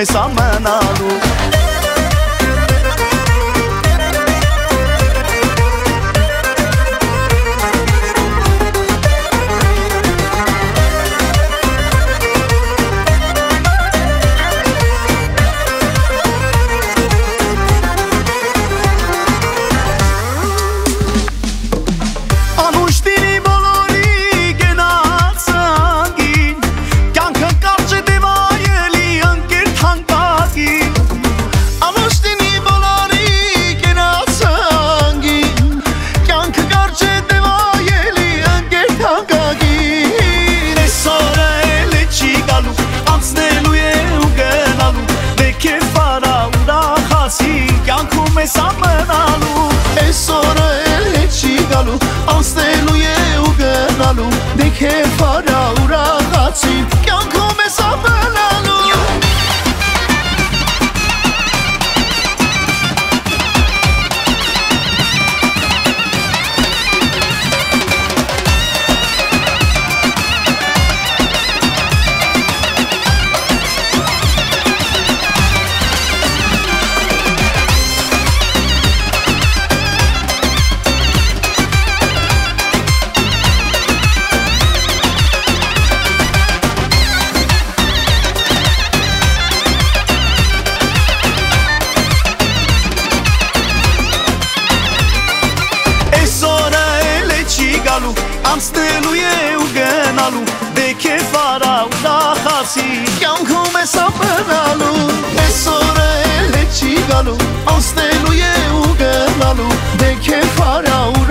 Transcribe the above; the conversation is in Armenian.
մեզ ամենալու Մեզ ամենալու Այս օրը էլ հետ չի գալու Անցնելու է ու գնալու Դե քեզ վարա ուրախացի Կյանքում մեզ ամենալու Անցնելու է ու գնալու Դե քեզ վարա ուրախացի Կյանքում ես ամենալու Այս օրը էլ հետ չի գալու Անցնելու է ու գնալու Դե քեզ վարա